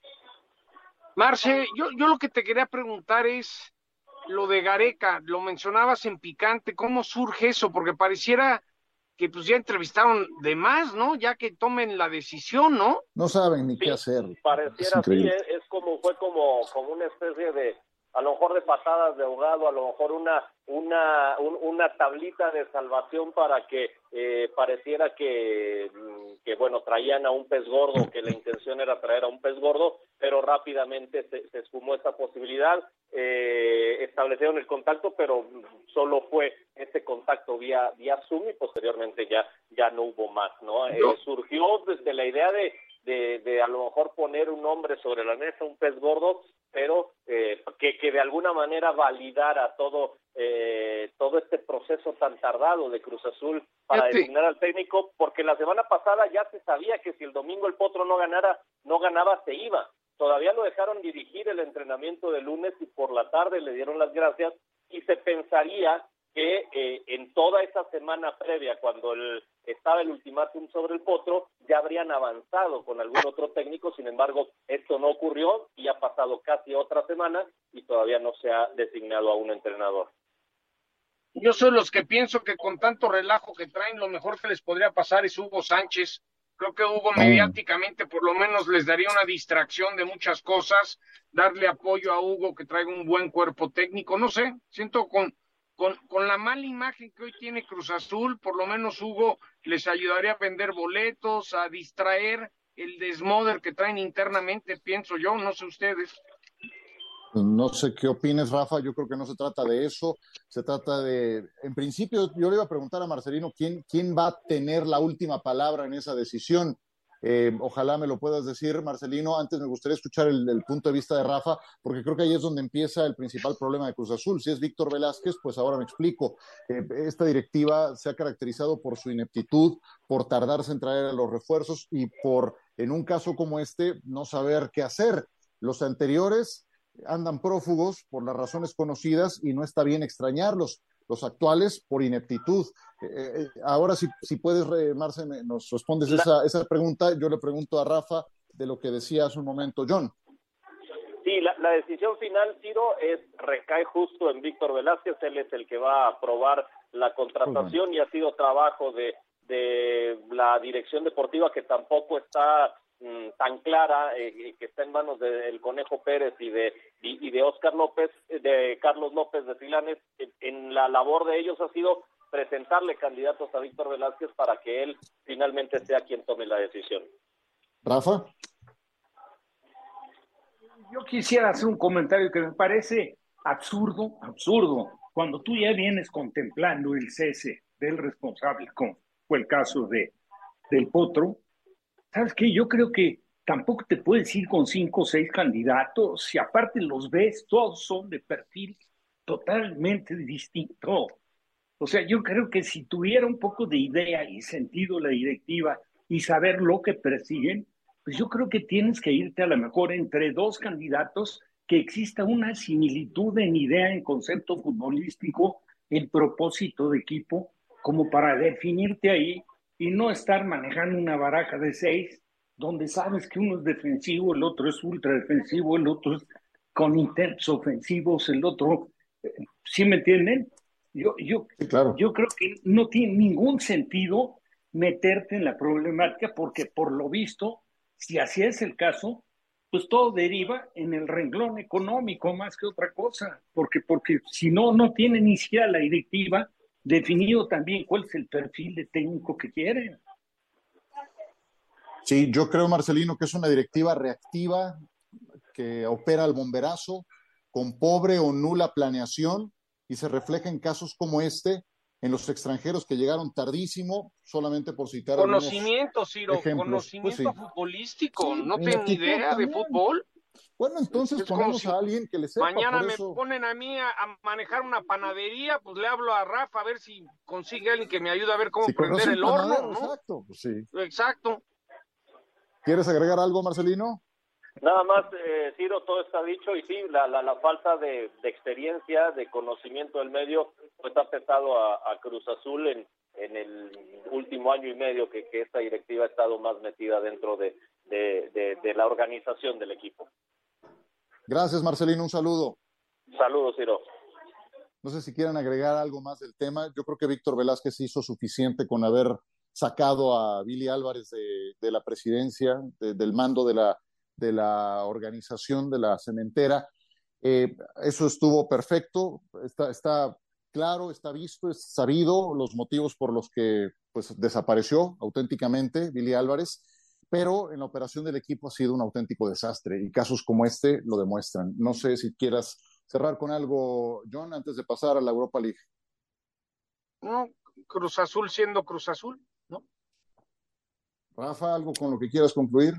Speaker 6: Marce, yo, yo lo que te quería preguntar es lo de Gareca, lo mencionabas en picante, ¿cómo surge eso? Porque pareciera que pues ya entrevistaron de más, ¿no? Ya que tomen la decisión, ¿no?
Speaker 4: No saben ni
Speaker 12: sí,
Speaker 4: qué hacer.
Speaker 12: Pareciera así, es, es como, fue como, como una especie de, a lo mejor de patadas de ahogado, a lo mejor una, una, un, una tablita de salvación para que eh, pareciera que, que, bueno, traían a un pez gordo, que la intención era traer a un pez gordo, pero rápidamente se, se esfumó esa posibilidad, eh, establecieron el contacto, pero solo fue ese contacto vía vía Zoom y posteriormente ya ya no hubo más, ¿no? Eh, surgió desde la idea de, de de a lo mejor poner un nombre sobre la mesa, un pez gordo, pero eh, que, que de alguna manera validara todo eh, todo este proceso tan tardado de Cruz Azul para
Speaker 6: Fíjate.
Speaker 12: designar al técnico, porque la semana pasada ya se sabía que si el domingo el Potro no ganara, no ganaba, se iba. Todavía lo dejaron dirigir el entrenamiento de lunes y por la tarde le dieron las gracias y se pensaría que eh, en toda esa semana previa, cuando el, estaba el ultimátum sobre el Potro, ya habrían avanzado con algún otro técnico. Sin embargo, esto no ocurrió y ha pasado casi otra semana y todavía no se ha designado a un entrenador.
Speaker 6: Yo soy los que pienso que con tanto relajo que traen, lo mejor que les podría pasar es Hugo Sánchez. Creo que Hugo mediáticamente por lo menos les daría una distracción de muchas cosas, darle apoyo a Hugo que traiga un buen cuerpo técnico, no sé, siento con, con, con la mala imagen que hoy tiene Cruz Azul, por lo menos Hugo les ayudaría a vender boletos, a distraer el desmoder que traen internamente, pienso yo, no sé ustedes.
Speaker 4: No sé qué opines, Rafa, yo creo que no se trata de eso, se trata de, en principio yo le iba a preguntar a Marcelino quién, quién va a tener la última palabra en esa decisión. Eh, ojalá me lo puedas decir, Marcelino. Antes me gustaría escuchar el, el punto de vista de Rafa, porque creo que ahí es donde empieza el principal problema de Cruz Azul. Si es Víctor Velázquez, pues ahora me explico. Eh, esta directiva se ha caracterizado por su ineptitud, por tardarse en traer a los refuerzos y por, en un caso como este, no saber qué hacer. Los anteriores andan prófugos por las razones conocidas y no está bien extrañarlos. Los actuales por ineptitud. Eh, eh, ahora si, si puedes, Marce, me, nos respondes la... esa, esa pregunta. Yo le pregunto a Rafa de lo que decía hace un momento John.
Speaker 12: Sí, la, la decisión final, Ciro, es recae justo en Víctor Velázquez. Él es el que va a aprobar la contratación y ha sido trabajo de, de la dirección deportiva que tampoco está tan clara, eh, que está en manos del Conejo Pérez y de y, y de Óscar López, de Carlos López de Filanes. En, en la labor de ellos ha sido presentarle candidatos a Víctor Velázquez para que él finalmente sea quien tome la decisión.
Speaker 4: Rafa.
Speaker 5: Yo quisiera hacer un comentario que me parece absurdo, absurdo, cuando tú ya vienes contemplando el cese del responsable, como fue el caso de del Potro. ¿Sabes qué? Yo creo que tampoco te puedes ir con cinco o seis candidatos, si aparte los ves, todos son de perfil totalmente distinto. O sea, yo creo que si tuviera un poco de idea y sentido la directiva y saber lo que persiguen, pues yo creo que tienes que irte a lo mejor entre dos candidatos que exista una similitud en idea, en concepto futbolístico, en propósito de equipo, como para definirte ahí y no estar manejando una baraja de seis, donde sabes que uno es defensivo, el otro es ultra defensivo, el otro es con intentos ofensivos, el otro, ¿sí me entienden? Yo, yo, sí, claro. Yo creo que no tiene ningún sentido meterte en la problemática porque por lo visto, si así es el caso, pues todo deriva en el renglón económico más que otra cosa, porque, porque si no, no tiene ni siquiera la directiva definido también cuál es el perfil de técnico que quieren.
Speaker 4: Sí, yo creo, Marcelino, que es una directiva reactiva que opera al bomberazo, con pobre o nula planeación, y se refleja en casos como este, en los extranjeros que llegaron tardísimo, solamente por citar
Speaker 6: conocimiento, Ciro,
Speaker 4: ejemplos.
Speaker 6: Conocimiento
Speaker 4: pues sí.
Speaker 6: futbolístico,
Speaker 4: sí,
Speaker 6: no tienen idea
Speaker 4: también.
Speaker 6: de fútbol.
Speaker 4: Bueno, entonces
Speaker 6: es
Speaker 4: ponemos
Speaker 6: si
Speaker 4: a alguien que le sepa.
Speaker 6: Mañana
Speaker 4: por
Speaker 6: me
Speaker 4: eso...
Speaker 6: ponen a mí a, a manejar una panadería, pues le hablo a Rafa a ver si consigue alguien que me ayude a ver cómo
Speaker 4: si
Speaker 6: prender el horno,
Speaker 4: panadero,
Speaker 6: ¿no?
Speaker 4: Exacto, pues sí.
Speaker 6: Exacto.
Speaker 4: ¿Quieres agregar algo, Marcelino?
Speaker 12: Nada más, eh, Ciro, todo está dicho y sí, la, la, la falta de, de experiencia, de conocimiento del medio, pues ha pesado a, a Cruz Azul en, en el último año y medio que, que esta directiva ha estado más metida dentro de, de, de, de la organización del equipo.
Speaker 4: Gracias, Marcelino, un saludo.
Speaker 12: Saludos, Ciro.
Speaker 4: No sé si quieren agregar algo más del tema. Yo creo que Víctor Velázquez hizo suficiente con haber sacado a Billy Álvarez de, de la presidencia, de, del mando de la, de la organización de la cementera. Eh, eso estuvo perfecto, está, está claro, está visto, es sabido los motivos por los que pues, desapareció auténticamente Billy Álvarez, pero en la operación del equipo ha sido un auténtico desastre y casos como este lo demuestran. No sé si quieras cerrar con algo, John, antes de pasar a la Europa League.
Speaker 6: No, Cruz Azul siendo Cruz Azul, ¿no?
Speaker 4: Rafa, ¿algo con lo que quieras concluir?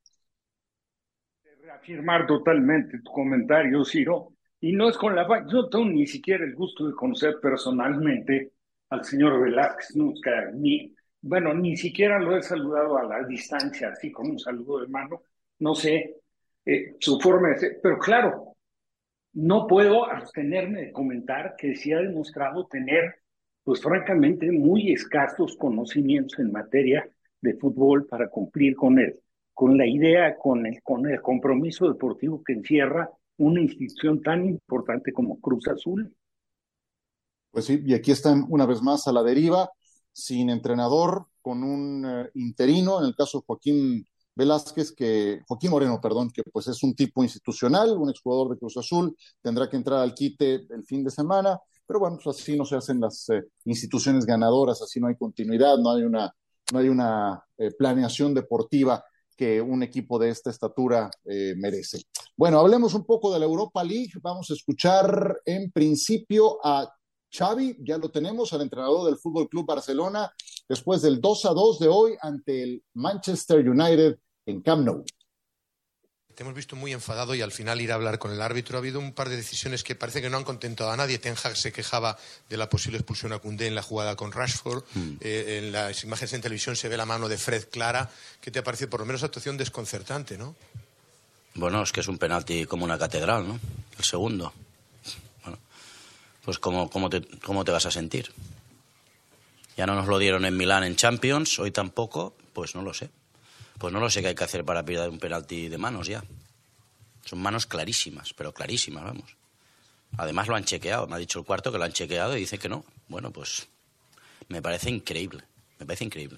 Speaker 5: Reafirmar totalmente tu comentario, Ciro, y no es con la... Yo no tengo ni siquiera el gusto de conocer personalmente al señor Velázquez, nunca, ni, bueno, ni siquiera lo he saludado a la distancia, así con un saludo de mano, no sé eh, su forma de ser, pero claro, no puedo abstenerme de comentar que sí ha demostrado tener, pues francamente, muy escasos conocimientos en materia de fútbol para cumplir con él. con la idea, con el, con el compromiso deportivo que encierra una institución tan importante como Cruz Azul.
Speaker 4: Pues sí, y aquí están una vez más a la deriva, sin entrenador, con un uh, interino, en el caso de Joaquín Velázquez, que, Joaquín Moreno, perdón, que pues es un tipo institucional, un exjugador de Cruz Azul, tendrá que entrar al quite el fin de semana, pero bueno, pues así no se hacen las eh, instituciones ganadoras, así no hay continuidad, no hay una, no hay una eh, planeación deportiva que un equipo de esta estatura eh, merece. Bueno, hablemos un poco de la Europa League. Vamos a escuchar en principio a Xavi, ya lo tenemos, al entrenador del Fútbol Club Barcelona, después del dos a dos de hoy ante el Manchester United en Camp Nou.
Speaker 13: Te hemos visto muy enfadado y al final ir a hablar con el árbitro. Ha habido un par de decisiones que parece que no han contentado a nadie. Ten Hag se quejaba de la posible expulsión a Koundé en la jugada con Rashford. Mm. Eh, en las imágenes en televisión se ve la mano de Fred clara. ¿Qué te ha parecido? Por lo menos actuación desconcertante, ¿no?
Speaker 14: Bueno, es que es un penalti como una catedral, ¿no? El segundo. Bueno, pues ¿cómo, cómo, te, cómo te vas a sentir? Ya no nos lo dieron en Milán en Champions, hoy tampoco, pues no lo sé. Pues no lo sé qué hay que hacer para pillar un penalti de manos ya. Son manos clarísimas, pero clarísimas, vamos. Además lo han chequeado, me ha dicho el cuarto que lo han chequeado y dice que no. Bueno, pues me parece increíble, me parece increíble.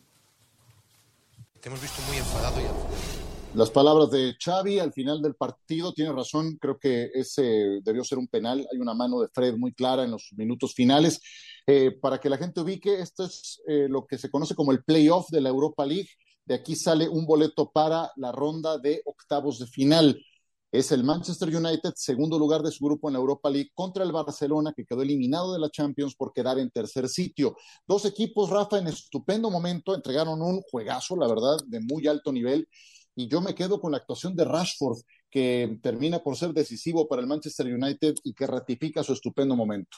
Speaker 13: Te hemos visto muy enfadado ya.
Speaker 4: Las palabras de Xavi al final del partido, tiene razón, creo que ese debió ser un penal. Hay una mano de Fred muy clara en los minutos finales. Eh, para que la gente ubique, esto es eh, lo que se conoce como el playoff de la Europa League. De aquí sale un boleto para la ronda de octavos de final. Es el Manchester United, segundo lugar de su grupo en la Europa League, contra el Barcelona, que quedó eliminado de la Champions por quedar en tercer sitio. Dos equipos, Rafa, en estupendo momento, entregaron un juegazo, la verdad, de muy alto nivel. Y yo me quedo con la actuación de Rashford, que termina por ser decisivo para el Manchester United y que ratifica su estupendo momento.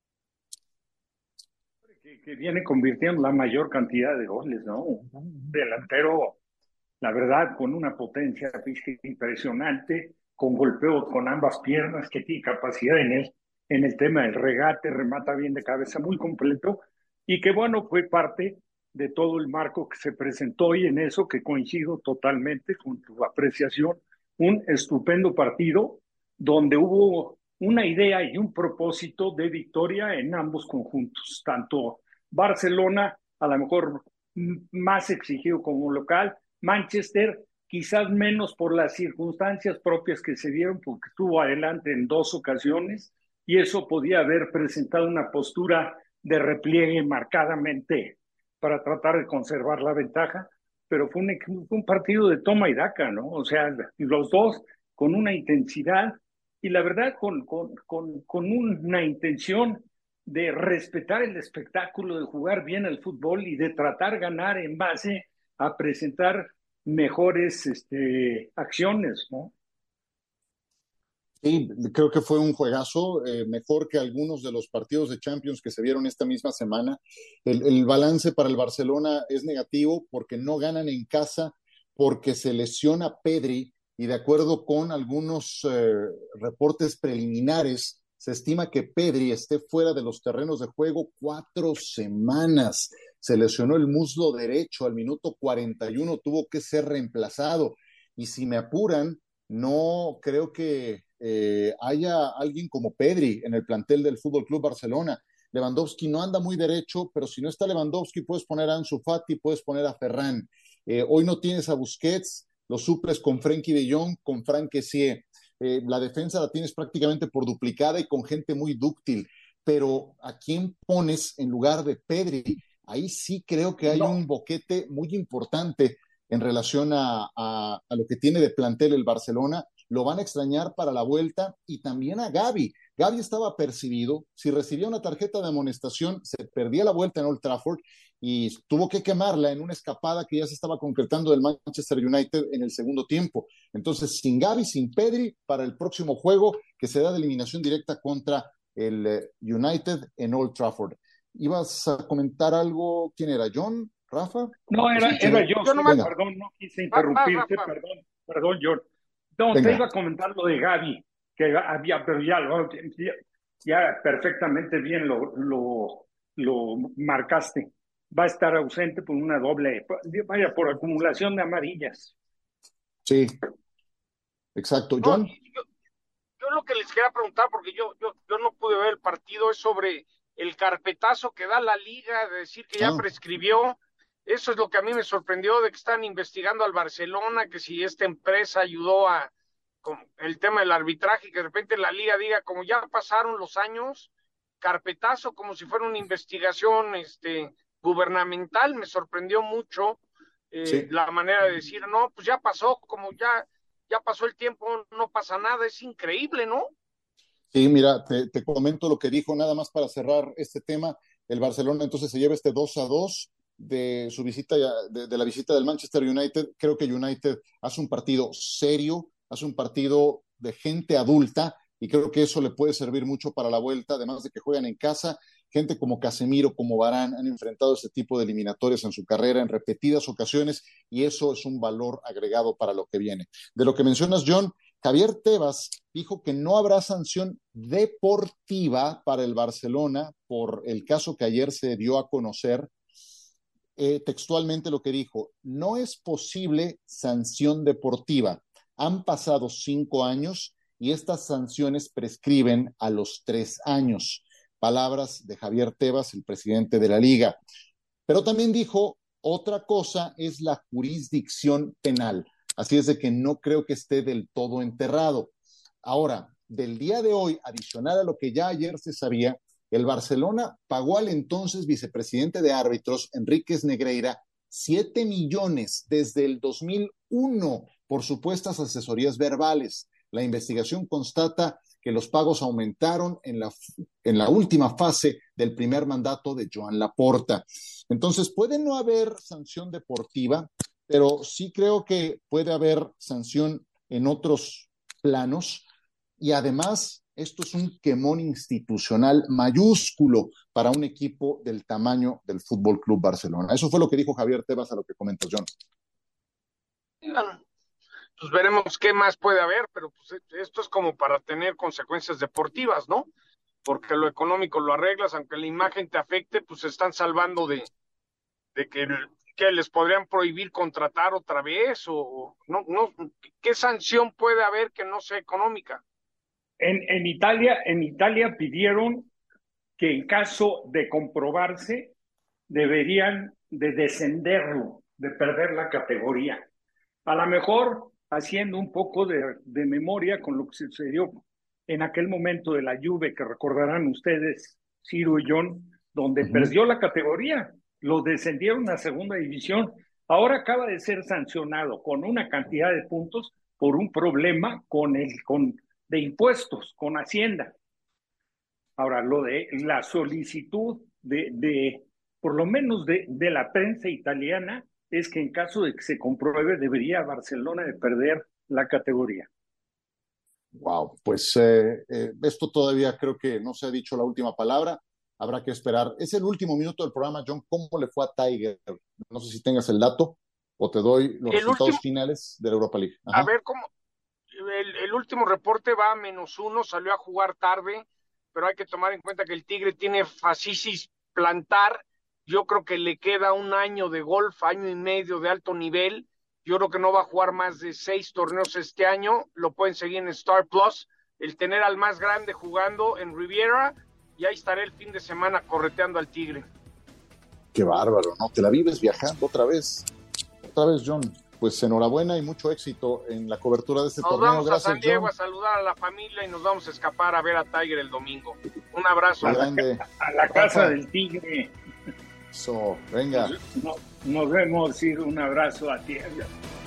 Speaker 5: Que, que viene convirtiendo la mayor cantidad de goles, ¿no? Un delantero, la verdad, con una potencia física impresionante, con golpeo con ambas piernas, que tiene capacidad en el, en el tema del regate, remata bien de cabeza, muy completo, y que bueno, fue parte de todo el marco que se presentó, y en eso que coincido totalmente con tu apreciación, un estupendo partido donde hubo una idea y un propósito de victoria en ambos conjuntos, tanto Barcelona, a lo mejor más exigido como local, Manchester quizás menos por las circunstancias propias que se dieron, porque estuvo adelante en dos ocasiones, y eso podía haber presentado una postura de repliegue marcadamente para tratar de conservar la ventaja, pero fue un, fue un partido de toma y daca, ¿no? O sea, los dos con una intensidad y la verdad con, con, con, con una intención de respetar el espectáculo, de jugar bien al fútbol y de tratar ganar en base a presentar mejores este, acciones, ¿no?
Speaker 4: Sí, creo que fue un juegazo, eh, mejor que algunos de los partidos de Champions que se vieron esta misma semana. El, el balance para el Barcelona es negativo porque no ganan en casa, porque se lesiona Pedri, y de acuerdo con algunos eh, reportes preliminares, se estima que Pedri esté fuera de los terrenos de juego cuatro semanas. Se lesionó el muslo derecho al minuto cuarenta y uno, tuvo que ser reemplazado. Y si me apuran, no creo que eh, haya alguien como Pedri en el plantel del Fútbol Club Barcelona. Lewandowski no anda muy derecho, pero si no está Lewandowski, puedes poner a Ansu Fati, puedes poner a Ferran. Eh, hoy no tienes a Busquets, lo suples con Frenkie de Jong, con Franck Kessié. Eh, la defensa la tienes prácticamente por duplicada y con gente muy dúctil. Pero ¿a quién pones en lugar de Pedri? Ahí sí creo que hay no. un boquete muy importante en relación a, a, a lo que tiene de plantel el Barcelona. Lo van a extrañar para la vuelta, y también a Gavi. Gavi estaba percibido, si recibía una tarjeta de amonestación, se perdía la vuelta en Old Trafford y tuvo que quemarla en una escapada que ya se estaba concretando del Manchester United en el segundo tiempo. Entonces, sin Gavi, sin Pedri, para el próximo juego que se da de eliminación directa contra el United en Old Trafford. ¿Ibas a comentar algo? ¿Quién era? ¿John? ¿Rafa?
Speaker 5: No, era,
Speaker 4: sí,
Speaker 5: era yo.
Speaker 4: yo
Speaker 5: no
Speaker 4: me...
Speaker 5: Perdón, no quise interrumpirte, ah, ah, perdón, perdón, John. No, Venga. Te iba a comentar lo de Gavi, que había, pero ya, ya, ya perfectamente bien lo, lo, lo marcaste. Va a estar ausente por una doble, vaya, por acumulación de amarillas.
Speaker 4: Sí, exacto. John.
Speaker 6: No, yo, yo lo que les quería preguntar, porque yo, yo, yo no pude ver el partido, es sobre el carpetazo que da la liga de decir que ya ah. prescribió. Eso es lo que a mí me sorprendió, de que están investigando al Barcelona, que si esta empresa ayudó a con el tema del arbitraje, que de repente la liga diga, como ya pasaron los años, carpetazo, como si fuera una investigación este, gubernamental. Me sorprendió mucho eh, sí. la manera de decir, no, pues ya pasó, como ya, ya pasó el tiempo, no pasa nada. Es increíble, ¿no?
Speaker 4: Sí, mira, te, te comento lo que dijo, nada más para cerrar este tema. El Barcelona entonces se lleva este dos a dos de su visita, de, de la visita del Manchester United. Creo que United hace un partido serio, hace un partido de gente adulta, y creo que eso le puede servir mucho para la vuelta, además de que juegan en casa. Gente como Casemiro, como Varane, han enfrentado este tipo de eliminatorias en su carrera en repetidas ocasiones, y eso es un valor agregado para lo que viene. De lo que mencionas, John, Javier Tebas dijo que no habrá sanción deportiva para el Barcelona por el caso que ayer se dio a conocer. Eh, textualmente lo que dijo: no es posible sanción deportiva. Han pasado cinco años y estas sanciones prescriben a los tres años. Palabras de Javier Tebas, el presidente de la Liga. Pero también dijo, otra cosa es la jurisdicción penal. Así es de que no creo que esté del todo enterrado. Ahora, del día de hoy, adicional a lo que ya ayer se sabía, el Barcelona pagó al entonces vicepresidente de árbitros, Enríquez Negreira, siete millones desde el dos mil uno por supuestas asesorías verbales. La investigación constata que los pagos aumentaron en la, en la última fase del primer mandato de Joan Laporta. Entonces, puede no haber sanción deportiva, pero sí creo que puede haber sanción en otros planos, y además esto es un quemón institucional mayúsculo para un equipo del tamaño del Fútbol Club Barcelona. Eso fue lo que dijo Javier Tebas a lo que comentas, John.
Speaker 6: Pues veremos qué más puede haber, pero pues esto es como para tener consecuencias deportivas, ¿no? Porque lo económico lo arreglas, aunque la imagen te afecte, pues se están salvando de, de que, que les podrían prohibir contratar otra vez, o no, no, ¿qué sanción puede haber que no sea económica?
Speaker 5: En, en Italia, en Italia pidieron que en caso de comprobarse deberían de descenderlo, de perder la categoría. A lo mejor haciendo un poco de, de memoria con lo que sucedió en aquel momento de la Juve, que recordarán ustedes, Ciro y John, donde uh-huh. perdió la categoría, lo descendieron a segunda división. Ahora acaba de ser sancionado con una cantidad de puntos por un problema con el con de impuestos, con Hacienda. Ahora, lo de la solicitud de, de por lo menos de, de la prensa italiana, es que en caso de que se compruebe, debería Barcelona de perder la categoría.
Speaker 4: Wow, pues eh, eh, esto todavía creo que no se ha dicho la última palabra, habrá que esperar. Es el último minuto del programa, John. ¿Cómo le fue a Tiger? No sé si tengas el dato o te doy los
Speaker 6: el
Speaker 4: resultados
Speaker 6: último,
Speaker 4: finales de la Europa League. Ajá.
Speaker 6: A ver, ¿cómo? El, el último reporte va a menos uno, salió a jugar tarde, pero hay que tomar en cuenta que el Tigre tiene fascitis plantar. Yo creo que le queda un año de golf, año y medio de alto nivel. Yo creo que no va a jugar más de seis torneos este año. Lo pueden seguir en Star Plus. El tener al más grande jugando en Riviera, y ahí estaré el fin de semana correteando al Tigre.
Speaker 4: Qué bárbaro, ¿no? Te la vives viajando otra vez. Otra vez, John. Pues enhorabuena y mucho éxito en la cobertura de este
Speaker 6: nos
Speaker 4: torneo.
Speaker 6: Vamos
Speaker 4: Gracias,
Speaker 6: a San Diego
Speaker 4: John.
Speaker 6: a saludar a la familia y nos vamos a escapar a ver a Tiger el domingo. Un abrazo.
Speaker 5: A la, a la casa del Tigre.
Speaker 4: So, venga.
Speaker 5: Nos, nos vemos, ir un abrazo a ti.